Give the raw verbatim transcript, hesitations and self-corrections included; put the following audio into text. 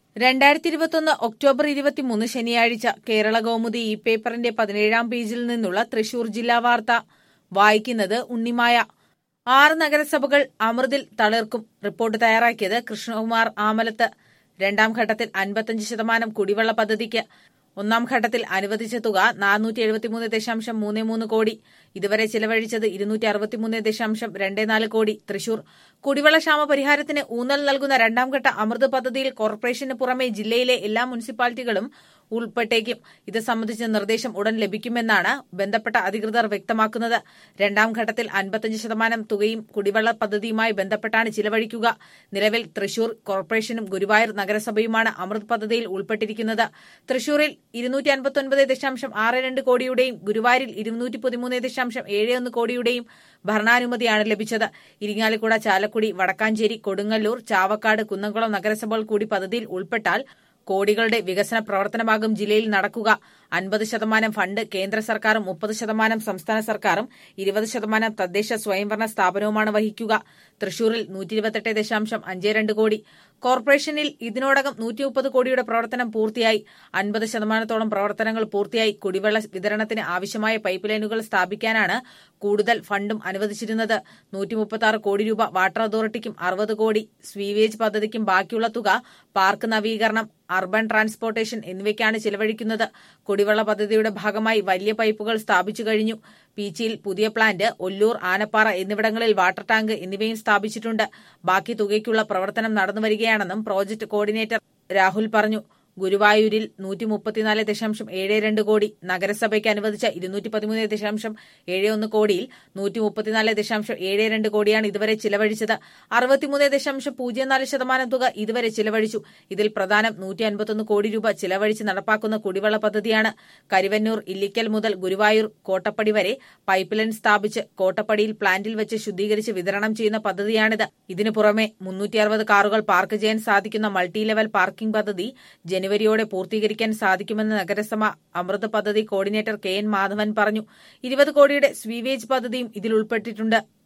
രണ്ടായിരത്തി ഇരുപത്തൊന്ന് ഒക്ടോബർ ഇരുപത്തിമൂന്ന് ശനിയാഴ്ച കേരള കൗമുദി ഇ പേപ്പറിന്റെ പതിനേഴാം പേജിൽ നിന്നുള്ള തൃശൂർ ജില്ലാ വാർത്ത വായിക്കുന്നത് ഉണ്ണിമായ. ആറ് നഗരസഭകൾ അമൃതിൽ തളിർക്കും. റിപ്പോർട്ട് തയ്യാറാക്കിയത് കൃഷ്ണകുമാർ ആമലത്ത്. രണ്ടാം ഘട്ടത്തിൽ അൻപത്തിയഞ്ച് ശതമാനം കുടിവെള്ള പദ്ധതിക്ക്. ഒന്നാം ഘട്ടത്തിൽ അനുവദിച്ച തുക നാനൂറ്റി എഴുപത്തിമൂന്ന് ദശാംശം മൂന്ന് മൂന്ന് കോടി. ഇതുവരെ ചിലവഴിച്ചത് ഇരുന്നൂറ്റി അറുപത്തിമൂന്ന് ദശാംശം രണ്ട് നാല് കോടി. തൃശൂർ കുടിവെള്ളക്ഷാമ പരിഹാരത്തിന് ഊന്നൽ നൽകുന്ന രണ്ടാംഘട്ട അമൃത് പദ്ധതിയിൽ കോർപ്പറേഷന് പുറമെ ജില്ലയിലെ എല്ലാ മുനിസിപ്പാലിറ്റികളും ഉൾപ്പെട്ടേക്കും. ഇത് സംബന്ധിച്ച നിർദ്ദേശം ഉടൻ ലഭിക്കുമെന്നാണ് ബന്ധപ്പെട്ട അധികൃതർ വ്യക്തമാക്കുന്നത്. രണ്ടാം ഘട്ടത്തിൽ അൻപത്തിയഞ്ച് ശതമാനം തുകയും കുടിവെള്ള പദ്ധതിയുമായി ബന്ധപ്പെട്ടാണ് ചിലവഴിക്കുക. നിലവിൽ തൃശൂർ കോർപ്പറേഷനും ഗുരുവായൂർ നഗരസഭയുമാണ് അമൃത് പദ്ധതിയിൽ ഉൾപ്പെട്ടിരിക്കുന്നത്. തൃശൂരിൽ ഇരുന്നൂറ്റി അൻപത്തൊൻപത് ദശാംശം ആറ് രണ്ട് കോടിയുടെയും ഗുരുവായൂരിൽ ഇരുന്നൂറ്റി പതിമൂന്ന് ദശാംശം ഏഴ് ഒന്ന് കോടിയുടെയും ഭരണാനുമതിയാണ് ലഭിച്ചത്. ഇരിങ്ങാലക്കുട, ചാലക്കുടി, വടക്കാഞ്ചേരി, കൊടുങ്ങല്ലൂർ, ചാവക്കാട്, കുന്നംകുളം നഗരസഭകൾ കൂടി പദ്ധതിയിൽ ഉൾപ്പെട്ടാൽ കോടികളുടെ വികസന പ്രവർത്തനമാകും ജില്ലയിൽ നടക്കുക. അൻപത് ശതമാനം ഫണ്ട് കേന്ദ്ര സർക്കാരും മുപ്പത് ശതമാനം സംസ്ഥാന സർക്കാരും ഇരുപത് ശതമാനം തദ്ദേശ സ്വയംഭരണ സ്ഥാപനവുമാണ് വഹിക്കുക. തൃശൂരിൽ നൂറ്റി ഇരുപത്തെട്ട് ദശാംശം അഞ്ച് രണ്ട് കോടി. കോർപ്പറേഷനിൽ ഇതിനോടകം നൂറ്റി മുപ്പത് കോടിയുടെ പ്രവർത്തനം പൂർത്തിയായി. അൻപത് ശതമാനത്തോളം പ്രവർത്തനങ്ങൾ പൂർത്തിയായി. കുടിവെള്ള വിതരണത്തിന് ആവശ്യമായ പൈപ്പ് ലൈനുകൾ സ്ഥാപിക്കാനാണ് കൂടുതൽ ഫണ്ടും അനുവദിച്ചിരുന്നത്. നൂറ്റി മുപ്പത്തി ആറ് കോടി രൂപ വാട്ടർ അതോറിറ്റിക്കും അറുപത് കോടി സ്വീവേജ് പദ്ധതിക്കും ബാക്കിയുള്ള തുക പാർക്ക് നവീകരണം, അർബൻ ട്രാൻസ്പോർട്ടേഷൻ എന്നിവയ്ക്കാണ് ചിലവഴിക്കുന്നത്. കുടിവെള്ള പദ്ധതിയുടെ ഭാഗമായി വലിയ പൈപ്പുകൾ സ്ഥാപിച്ചു കഴിഞ്ഞു. പീച്ചിയിൽ പുതിയ പ്ലാന്റ്, ഒല്ലൂർ, ആനപ്പാറ എന്നിവിടങ്ങളിൽ വാട്ടർ ടാങ്ക് എന്നിവയും സ്ഥാപിച്ചിട്ടുണ്ട്. ബാക്കി തുകയ്ക്കുള്ള പ്രവർത്തനം നടന്നുവരികയാണെന്നും പ്രോജക്ട് കോർഡിനേറ്റർ രാഹുൽ പറഞ്ഞു. ഗുരുവായൂരിൽ നൂറ്റി മുപ്പത്തിനാല് ദശാംശം ഏഴ് രണ്ട് കോടി. നഗരസഭയ്ക്ക് അനുവദിച്ച ഇരുന്നൂറ്റി പതിമൂന്ന് ദശാംശം ഏഴ് ഒന്ന് കോടിയിൽ നൂറ്റി മുപ്പത്തിനാല് ദശാംശം ഏഴ് രണ്ട് കോടിയാണ് ഇതുവരെ ചിലവഴിച്ചത്. അറുപത്തിമൂന്ന് ദശാംശം പൂജ്യം നാല് ശതമാനം തുക ഇതുവരെ ചിലവഴിച്ചു. ഇതിൽ പ്രധാനം നൂറ്റി അൻപത്തൊന്ന് കോടി രൂപ ചിലവഴിച്ച് നടപ്പാക്കുന്ന കുടിവെള്ള പദ്ധതിയാണ്. കരുവന്നൂർ ഇല്ലിക്കൽ മുതൽ ഗുരുവായൂർ കോട്ടപ്പടി വരെ പൈപ്പ് ലൈൻ സ്ഥാപിച്ച് കോട്ടപ്പടിയിൽ പ്ലാന്റിൽ വെച്ച് ശുദ്ധീകരിച്ച് വിതരണം ചെയ്യുന്ന പദ്ധതിയാണിത്. ഇതിനു പുറമെ മുന്നൂറ്റി അറുപത് കാറുകൾ പാർക്ക് ചെയ്യാൻ സാധിക്കുന്ന മൾട്ടി ലെവൽ പാർക്കിംഗ് പദ്ധതി ജനുവരിയോടെ പൂർത്തീകരിക്കാൻ സാധിക്കുമെന്ന് നഗരസഭ അമൃത് പദ്ധതി കോർഡിനേറ്റർ കെ എൻ മാധവൻ പറഞ്ഞു. ഇരുപത് കോടിയുടെ സ്വീവേജ് പദ്ധതിയും ഇതിൽ ഉൾപ്പെട്ടിട്ടുണ്ട്.